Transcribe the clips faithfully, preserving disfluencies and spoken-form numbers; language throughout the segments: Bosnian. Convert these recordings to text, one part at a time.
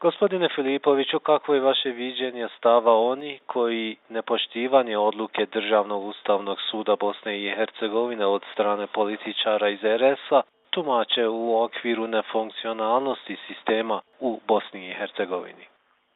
Gospodine Filipoviću, kakvo je vaše viđenje stava oni koji nepoštivanje odluke Državnog ustavnog suda Bosne i Hercegovine od strane političara iz er es a tumače u okviru nefunkcionalnosti sistema u Bosni i Hercegovini?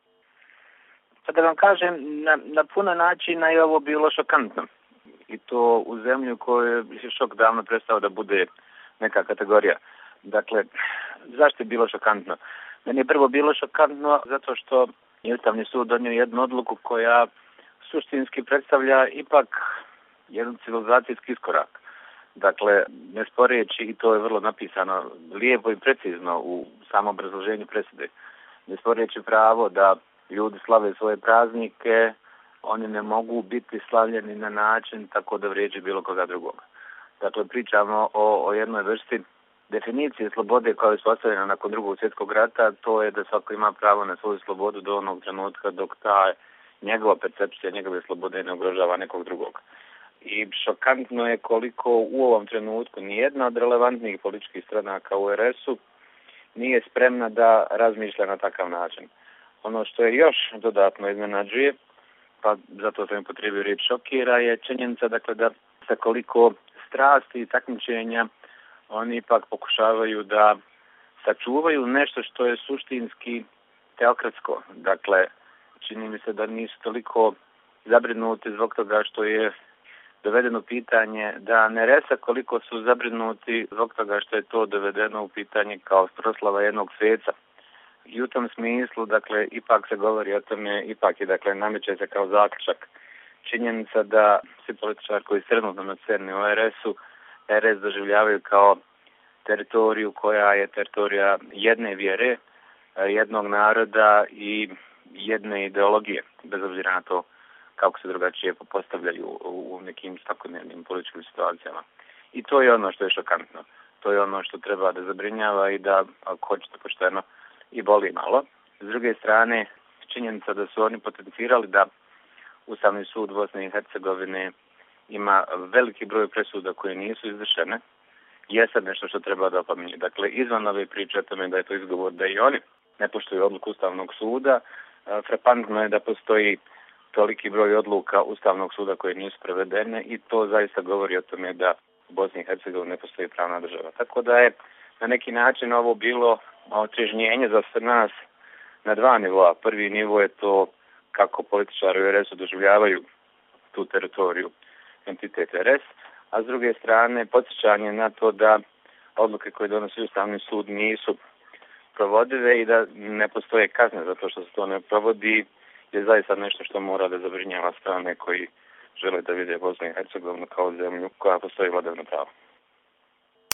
Pa da vam kažem, na, na puno načina je ovo bilo šokantno. I to u zemlju koju je šok davno prestao da bude neka kategorija. Dakle, zašto je bilo šokantno? Meni je prvo bilo šokantno zato što je Ustavni sud donio jednu odluku koja suštinski predstavlja ipak jedan civilizacijski iskorak. Dakle, ne sporeći, i to je vrlo napisano lijepo i precizno u samom obrazloženju presude, ne sporeći pravo da ljudi slave svoje praznike, oni ne mogu biti slavljeni na način tako da vrijeđi bilo koga drugoga. Dakle, pričamo o, o jednoj vrsti definicije slobode koja je uspostavljena nakon drugog svjetskog rata, to je da svako ima pravo na svoju slobodu do onog trenutka dok ta njegova percepcija, njegove slobode ne ugrožava nekog drugog. I šokantno je koliko u ovom trenutku nijedna od relevantnih političkih stranaka u er es u nije spremna da razmišlja na takav način. Ono što je još dodatno iznenađuje, pa zato sam upotrijebio riječ šokira, je činjenica dakle, da sa koliko strasti i takmičenja oni ipak pokušavaju da sačuvaju nešto što je suštinski teokratsko. Dakle, čini mi se da nisu toliko zabrinuti zbog toga što je dovedeno pitanje da ne resa koliko su zabrinuti zbog toga što je to dovedeno u pitanje kao proslava jednog sveca. I u tom smislu, dakle, ipak se govori o tome, ipak je, dakle, nameće se kao zaključak činjenica da svi političari koji su trenutno na sceni u er es u, er es doživljavaju kao teritoriju koja je teritorija jedne vjere, jednog naroda i jedne ideologije, bez obzira na to kako se drugačije postavljaju u nekim svakodnevnim političkim situacijama. I to je ono što je šokantno. To je ono što treba da zabrinjava i da, ako hoćete pošteno, i boli malo. S druge strane, činjenica da su oni potencirali da Ustavni sud Bosne i Hercegovine ima veliki broj presuda koje nisu izvršene, je sad nešto što treba da opominje. Dakle, izvan ove priče o tome da je to izgovor da i oni ne poštuju odluku Ustavnog suda, frapantno je da postoji toliki broj odluka Ustavnog suda koje nisu prevedene i to zaista govori o tome da u Bosni i Hercegovini ne postoji pravna država. Tako da je na neki način ovo bilo otežnjenje za sve nas na dva nivoa. Prvi nivo je to kako političari u er es u doživljavaju tu teritoriju, entitet er es, a s druge strane podsjećanje na to da odluke koje donosi Ustavni sud nisu provodive i da ne postoje kazne zato što se to ne provodi je zaista nešto što mora da zabrinjava strane koji žele da vide Bosnu i Hercegovinu kao zemlju koja postoji vladavina prava.